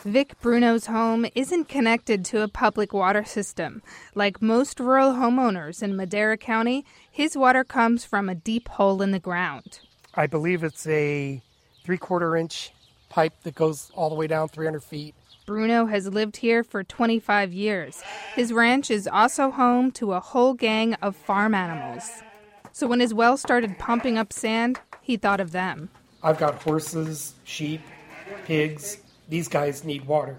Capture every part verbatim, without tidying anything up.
Vic Bruno's home isn't connected to a public water system. Like most rural homeowners in Madera County, his water comes from a deep hole in the ground. I believe it's a three-quarter inch pipe that goes all the way down three hundred feet. Bruno has lived here for twenty-five years. His ranch is also home to a whole gang of farm animals. So when his well started pumping up sand, he thought of them. I've got horses, sheep, pigs. These guys need water.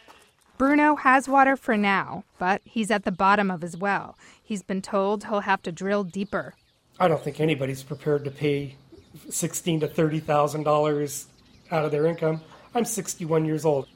Bruno has water for now, but he's at the bottom of his well. He's been told he'll have to drill deeper. I don't think anybody's prepared to pay sixteen thousand to thirty thousand dollars out of their income. I'm sixty-one years old.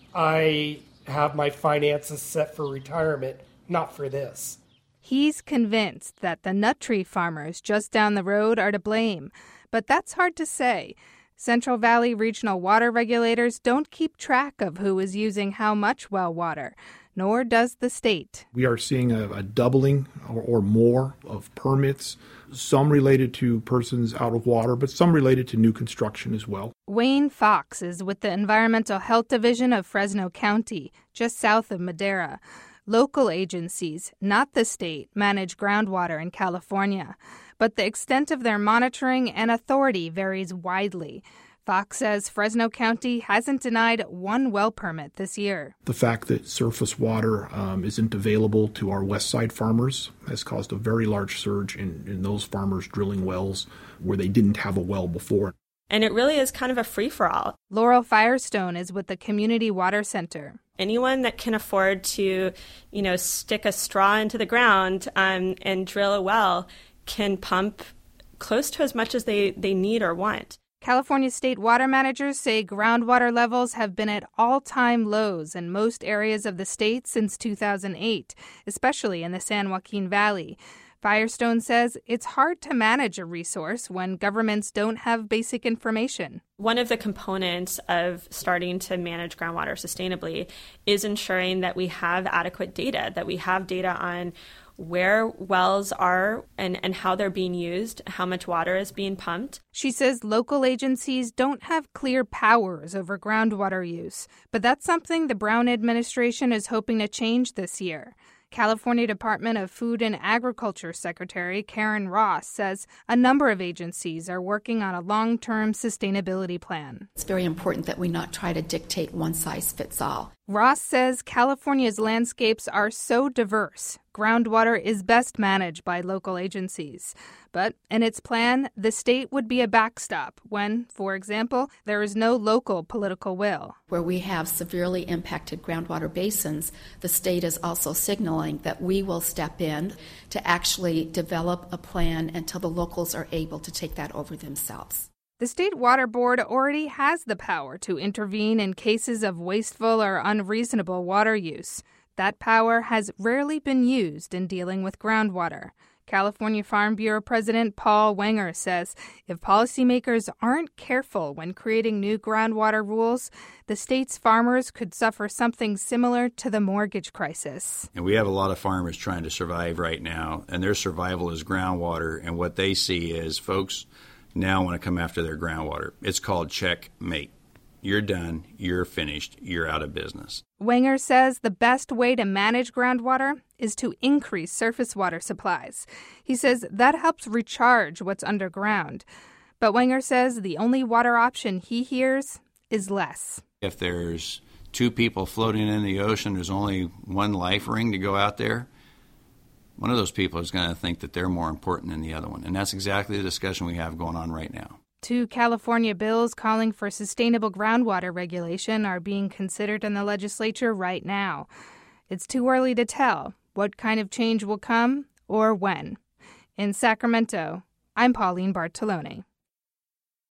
I have my finances set for retirement, not for this. He's convinced that the nut tree farmers just down the road are to blame, but that's hard to say. Central Valley regional water regulators don't keep track of who is using how much well water, nor does the state. We are seeing a, a doubling or, or more of permits, some related to persons out of water, but some related to new construction as well. Wayne Fox is with the Environmental Health Division of Fresno County, just south of Madera. Local agencies, not the state, manage groundwater in California, but the extent of their monitoring and authority varies widely. Fox says Fresno County hasn't denied one well permit this year. The fact that surface water um, isn't available to our west side farmers has caused a very large surge in, in those farmers drilling wells where they didn't have a well before. And it really is kind of a free-for-all. Laurel Firestone is with the Community Water Center. Anyone that can afford to, you know, stick a straw into the ground um, and drill a well can pump close to as much as they, they need or want. California state water managers say groundwater levels have been at all-time lows in most areas of the state since two thousand eight, especially in the San Joaquin Valley. Firestone says it's hard to manage a resource when governments don't have basic information. One of the components of starting to manage groundwater sustainably is ensuring that we have adequate data, that we have data on where wells are and, and how they're being used, how much water is being pumped. She says local agencies don't have clear powers over groundwater use, but that's something the Brown administration is hoping to change this year. California Department of Food and Agriculture Secretary Karen Ross says a number of agencies are working on a long-term sustainability plan. It's very important that we not try to dictate one size fits all. Ross says California's landscapes are so diverse, groundwater is best managed by local agencies. But in its plan, the state would be a backstop when, for example, there is no local political will. Where we have severely impacted groundwater basins, the state is also signaling that we will step in to actually develop a plan until the locals are able to take that over themselves. The State Water Board already has the power to intervene in cases of wasteful or unreasonable water use. That power has rarely been used in dealing with groundwater. California Farm Bureau President Paul Wenger says if policymakers aren't careful when creating new groundwater rules, the state's farmers could suffer something similar to the mortgage crisis. And we have a lot of farmers trying to survive right now, and their survival is groundwater, and what they see is folks now want to come after their groundwater. It's called checkmate. You're done, you're finished, you're out of business. Wenger says the best way to manage groundwater is to increase surface water supplies. He says that helps recharge what's underground. But Wenger says the only water option he hears is less. If there's two people floating in the ocean, there's only one life ring to go out there, one of those people is going to think that they're more important than the other one. And that's exactly the discussion we have going on right now. Two California bills calling for sustainable groundwater regulation are being considered in the legislature right now. It's too early to tell what kind of change will come or when. In Sacramento, I'm Pauline Bartolone.